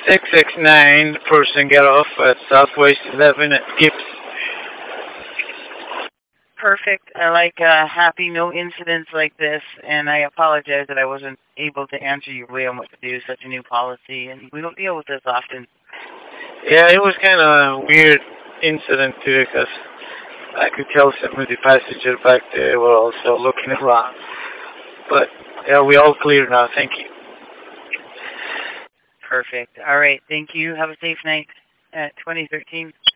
669, person get off at Southwest 11 at Gibbs. Perfect. I like happy no incidents like this, and I apologize that I wasn't able to answer your way on what to do. Such a new policy, and we don't deal with this often. Yeah, it was kind of a weird incident too, because I could tell some of the passengers back there were also looking around. But yeah, we all clear now. Thank you. Perfect. All right. Thank you. Have a safe night at 2013.